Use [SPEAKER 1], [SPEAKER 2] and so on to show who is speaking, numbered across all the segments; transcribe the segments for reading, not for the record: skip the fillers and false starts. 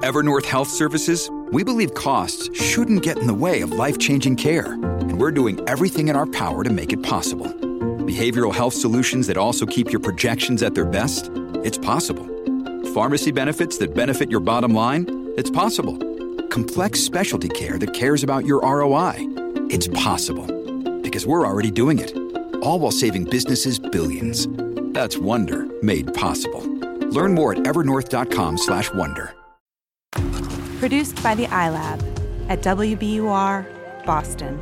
[SPEAKER 1] Evernorth Health Services, we believe costs shouldn't get in the way of life-changing care, and we're doing everything in our power to make it possible. Behavioral health solutions that also keep your projections at their best? It's possible. Pharmacy benefits that benefit your bottom line? It's possible. Complex specialty care that cares about your ROI? It's possible. Because we're already doing it. All while saving businesses billions. That's Wonder made possible. Learn more at evernorth.com/wonder.
[SPEAKER 2] Produced by the iLab at WBUR, Boston.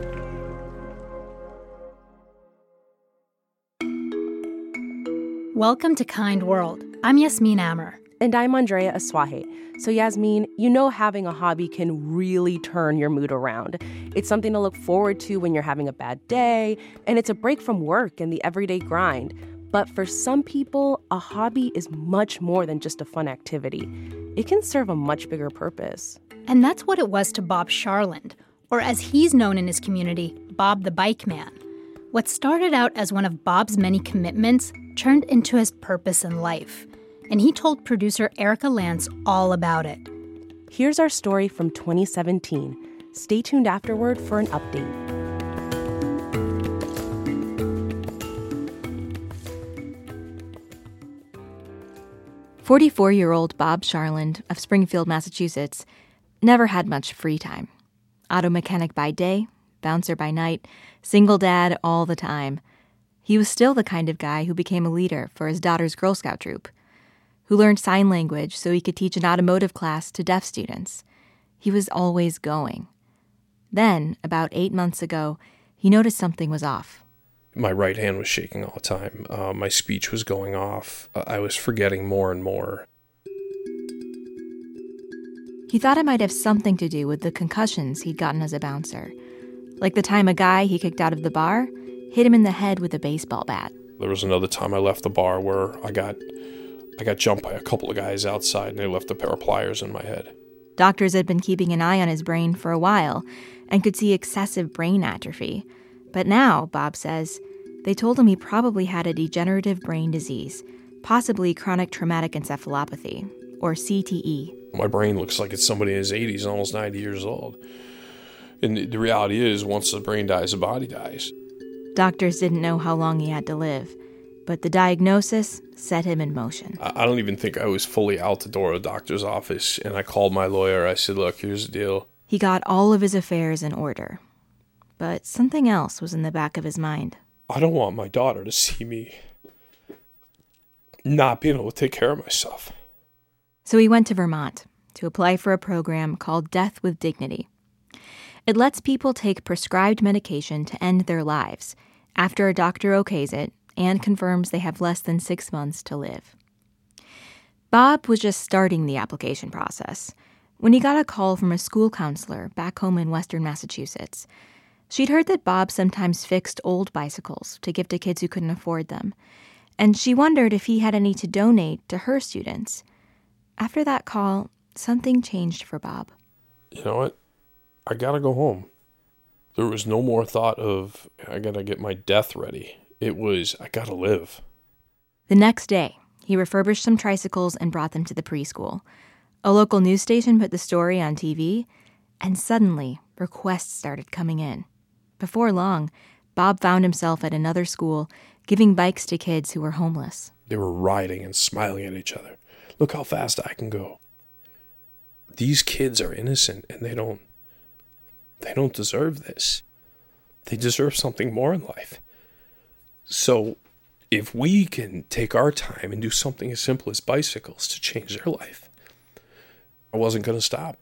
[SPEAKER 3] Welcome to Kind World. I'm Yasmin Amer.
[SPEAKER 4] And I'm Andrea Aswahe. So Yasmin, you know having a hobby can really turn your mood around. It's something to look forward to when you're having a bad day, and it's a break from work and the everyday grind. But for some people, a hobby is much more than just a fun activity. It can serve a much bigger purpose.
[SPEAKER 3] And that's what it was to Bob Charland, or as he's known in his community, Bob the Bike Man. What started out as one of Bob's many commitments turned into his purpose in life. And he told producer Erica Lance all about it.
[SPEAKER 4] Here's our story from 2017. Stay tuned afterward for an update.
[SPEAKER 5] "44-year-old Bob Charland of Springfield, Massachusetts, never had much free time. Auto mechanic by day, bouncer by night, single dad all the time. He was still the kind of guy who became a leader for his daughter's Girl Scout troop, who learned sign language so he could teach an automotive class to deaf students. He was always going. Then, about 8 months ago, he noticed something was off.
[SPEAKER 6] My right hand was shaking all the time. My speech was going off. I was forgetting more and more.
[SPEAKER 5] He thought it might have something to do with the concussions he'd gotten as a bouncer. Like the time a guy he kicked out of the bar hit him in the head with a baseball bat.
[SPEAKER 6] There was another time I left the bar where I got jumped by a couple of guys outside and they left a pair of pliers in my head.
[SPEAKER 5] Doctors had been keeping an eye on his brain for a while and could see excessive brain atrophy. But now, Bob says, they told him he probably had a degenerative brain disease, possibly chronic traumatic encephalopathy, or CTE.
[SPEAKER 6] My brain looks like it's somebody in his 80s, almost 90 years old. And the reality is, once the brain dies, the body dies.
[SPEAKER 5] Doctors didn't know how long he had to live, but the diagnosis set him in motion.
[SPEAKER 6] I don't even think I was fully out the door of the doctor's office, and I called my lawyer. I said, look, here's the deal.
[SPEAKER 5] He got all of his affairs in order. But something else was in the back of his mind.
[SPEAKER 6] I don't want my daughter to see me not being able to take care of myself.
[SPEAKER 5] So he went to Vermont to apply for a program called Death with Dignity. It lets people take prescribed medication to end their lives after a doctor okays it and confirms they have less than 6 months to live. Bob was just starting the application process when he got a call from a school counselor back home in western Massachusetts. She'd heard that Bob sometimes fixed old bicycles to give to kids who couldn't afford them, and she wondered if he had any to donate to her students. After that call, something changed for Bob.
[SPEAKER 6] You know what? I gotta go home. There was no more thought of, I gotta get my death ready. It was, I gotta live.
[SPEAKER 5] The next day, he refurbished some tricycles and brought them to the preschool. A local news station put the story on TV, and suddenly, requests started coming in. Before long, Bob found himself at another school giving bikes to kids who were homeless.
[SPEAKER 6] They were riding and smiling at each other. Look how fast I can go. These kids are innocent and they don't deserve this. They deserve something more in life. So if we can take our time and do something as simple as bicycles to change their life, I wasn't going to stop.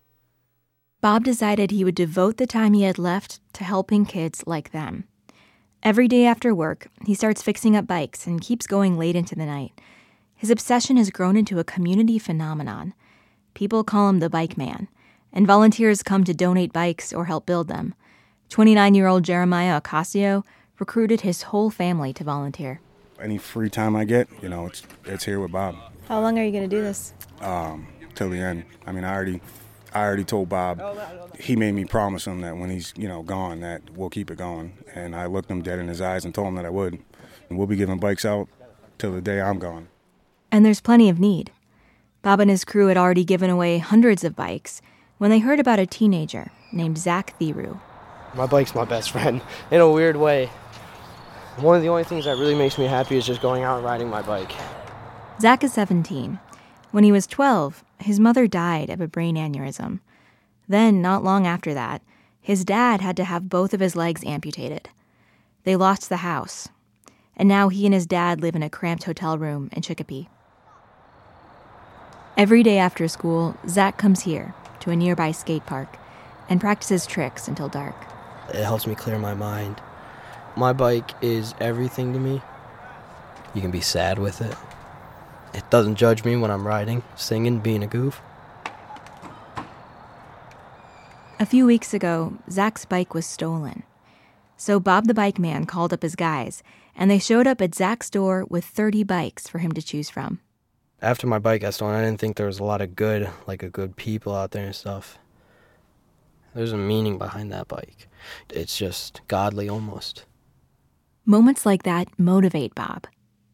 [SPEAKER 5] Bob decided he would devote the time he had left to helping kids like them. Every day after work, he starts fixing up bikes and keeps going late into the night. His obsession has grown into a community phenomenon. People call him the Bike Man, and volunteers come to donate bikes or help build them. 29-year-old Jeremiah Ocasio recruited his whole family to volunteer.
[SPEAKER 7] Any free time I get, it's here with Bob.
[SPEAKER 8] How long are you going to do this?
[SPEAKER 7] Till the end. I mean, I already told Bob, he made me promise him that when he's, gone, that we'll keep it going. And I looked him dead in his eyes and told him that I would. And we'll be giving bikes out till the day I'm gone.
[SPEAKER 5] And there's plenty of need. Bob and his crew had already given away hundreds of bikes when they heard about a teenager named Zach Thiru.
[SPEAKER 8] My bike's my best friend, in a weird way. One of the only things that really makes me happy is just going out and riding my bike.
[SPEAKER 5] Zach is 17. When he was 12, his mother died of a brain aneurysm. Then, not long after that, his dad had to have both of his legs amputated. They lost the house, and now he and his dad live in a cramped hotel room in Chicopee. Every day after school, Zach comes here to a nearby skate park and practices tricks until dark.
[SPEAKER 8] It helps me clear my mind. My bike is everything to me. You can be sad with it. It doesn't judge me when I'm riding, singing, being a goof.
[SPEAKER 5] A few weeks ago, Zach's bike was stolen. So Bob the bike man called up his guys, and they showed up at Zach's door with 30 bikes for him to choose from.
[SPEAKER 8] After my bike got stolen, I didn't think there was a lot of good people out there and stuff. There's a meaning behind that bike. It's just godly almost.
[SPEAKER 5] Moments like that motivate Bob.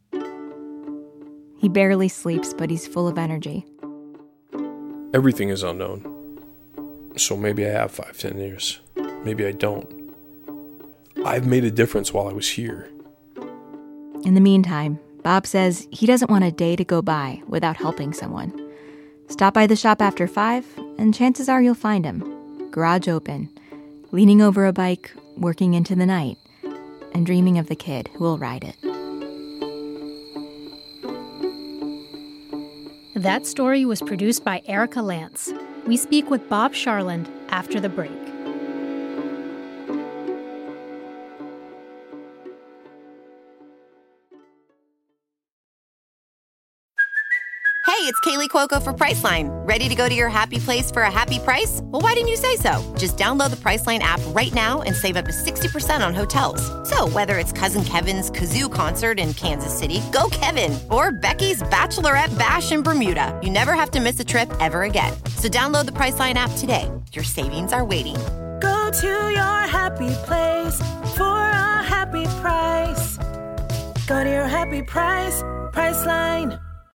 [SPEAKER 5] He barely sleeps, but he's full of energy.
[SPEAKER 6] Everything is unknown. So maybe I have 5-10 years. Maybe I don't. I've made a difference while I was here.
[SPEAKER 5] In the meantime, Bob says he doesn't want a day to go by without helping someone. Stop by the shop after 5, and chances are you'll find him. Garage open, leaning over a bike, working into the night, and dreaming of the kid who will ride it.
[SPEAKER 3] That story was produced by Erica Lance. We speak with Bob Sharland after the break.
[SPEAKER 9] Hey, it's Kaylee Cuoco for Priceline. Ready to go to your happy place for a happy price? Well, why didn't you say so? Just download the Priceline app right now and save up to 60% on hotels. So whether it's Cousin Kevin's Kazoo Concert in Kansas City, go Kevin, or Becky's Bachelorette Bash in Bermuda, you never have to miss a trip ever again. So download the Priceline app today. Your savings are waiting.
[SPEAKER 10] Go to your happy place for a happy price. Go to your happy price, Priceline.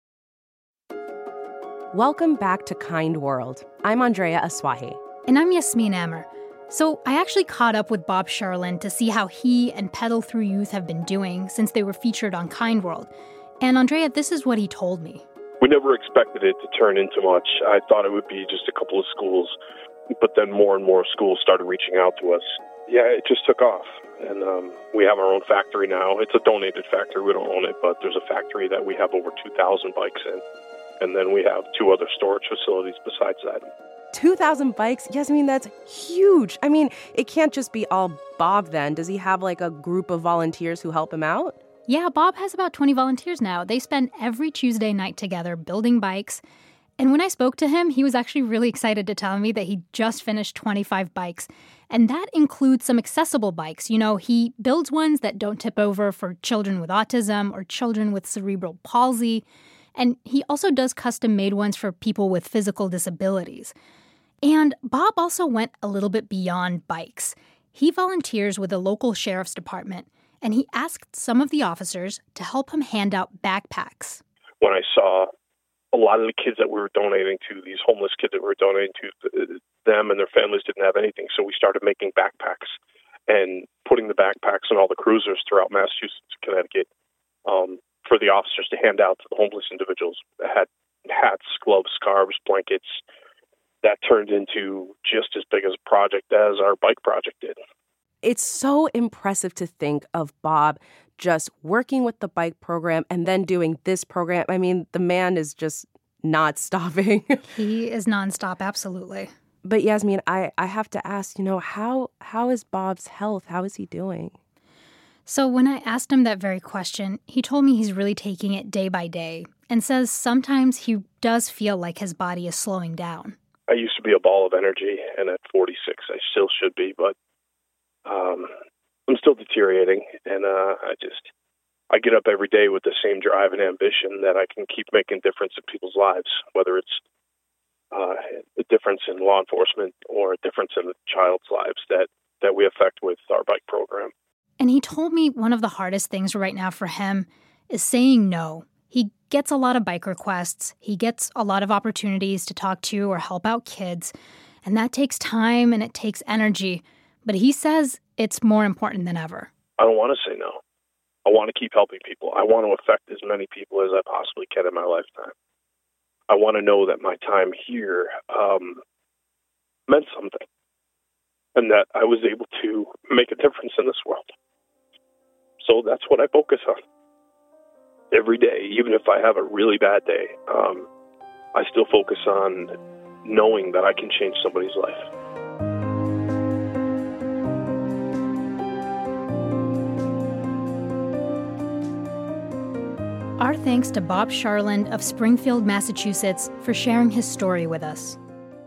[SPEAKER 4] Welcome back to Kind World. I'm Andrea Asuaje.
[SPEAKER 3] And I'm Yasmin Amer. So I actually caught up with Bob Sharland to see how he and Pedal Through Youth have been doing since they were featured on Kind World. And Andrea, this is what he told me.
[SPEAKER 6] We never expected it to turn into much. I thought it would be just a couple of schools, but then more and more schools started reaching out to us. Yeah, it just took off. And we have our own factory now. It's a donated factory. We don't own it, but there's a factory that we have over 2,000 bikes in. And then we have 2 other storage facilities besides that.
[SPEAKER 4] 2,000 bikes? Yasmin, that's huge. I mean, it can't just be all Bob then. Does he have like a group of volunteers who help him out?
[SPEAKER 3] Yeah, Bob has about 20 volunteers now. They spend every Tuesday night together building bikes. And when I spoke to him, he was actually really excited to tell me that he just finished 25 bikes. And that includes some accessible bikes. You know, he builds ones that don't tip over for children with autism or children with cerebral palsy. And he also does custom-made ones for people with physical disabilities. And Bob also went a little bit beyond bikes. He volunteers with the local sheriff's department, and he asked some of the officers to help him hand out backpacks.
[SPEAKER 6] When I saw a lot of the kids that we were donating to, these homeless kids that we were donating to, them and their families didn't have anything, so we started making backpacks and putting the backpacks on all the cruisers throughout Massachusetts, Connecticut, for the officers to hand out to the homeless individuals that had hats, gloves, scarves, blankets. That turned into just as big as a project as our bike project did.
[SPEAKER 4] It's so impressive to think of Bob just working with the bike program and then doing this program. I mean, the man is just not stopping.
[SPEAKER 3] He is nonstop, absolutely.
[SPEAKER 4] But Yasmin, I have to ask, how is Bob's health? How is he doing?
[SPEAKER 3] So when I asked him that very question, he told me he's really taking it day by day and says sometimes he does feel like his body is slowing down.
[SPEAKER 6] I used to be a ball of energy, and at 46, I still should be, but I'm still deteriorating, and I get up every day with the same drive and ambition that I can keep making a difference in people's lives, whether it's a difference in law enforcement or a difference in the child's lives that we affect with our bike program.
[SPEAKER 3] And he told me one of the hardest things right now for him is saying no He gets a lot of bike requests. He gets a lot of opportunities to talk to or help out kids. And that takes time and it takes energy. But he says it's more important than ever.
[SPEAKER 6] I don't want to say no. I want to keep helping people. I want to affect as many people as I possibly can in my lifetime. I want to know that my time here meant something and that I was able to make a difference in this world. So that's what I focus on every day. Even if I have a really bad day, I still focus on knowing that I can change somebody's life.
[SPEAKER 3] Our thanks to Bob Sharland of Springfield, Massachusetts, for sharing his story with us.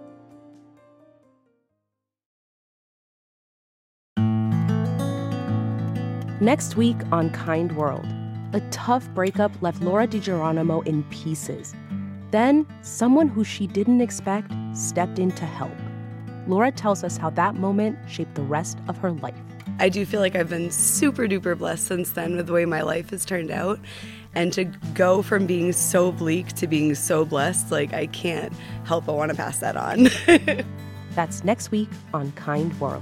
[SPEAKER 4] Next week on Kind World, a tough breakup left Laura DiGeronimo in pieces. Then, someone who she didn't expect stepped in to help. Laura tells us how that moment shaped the rest of her life.
[SPEAKER 11] I do feel like I've been super duper blessed since then with the way my life has turned out. And to go from being so bleak to being so blessed, like, I can't help but want to pass that on.
[SPEAKER 4] That's next week on Kind World.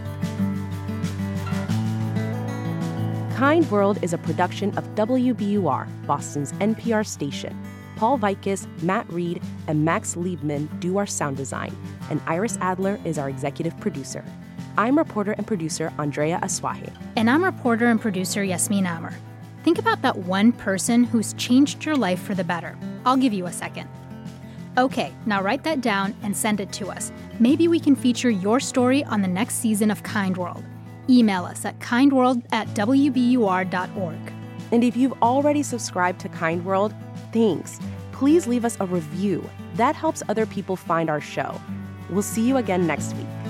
[SPEAKER 4] Kind World is a production of WBUR, Boston's NPR station. Paul Vaitkus, Matt Reed, and Max Liebman do our sound design, and Iris Adler is our executive producer. I'm reporter and producer Andrea Asuaje.
[SPEAKER 3] And I'm reporter and producer Yasmin Amer. Think about that one person who's changed your life for the better. I'll give you a second. Okay, now write that down and send it to us. Maybe we can feature your story on the next season of Kind World. Email us at kindworld@wbur.org.
[SPEAKER 4] And if you've already subscribed to Kind World, thanks. Please leave us a review. That helps other people find our show. We'll see you again next week.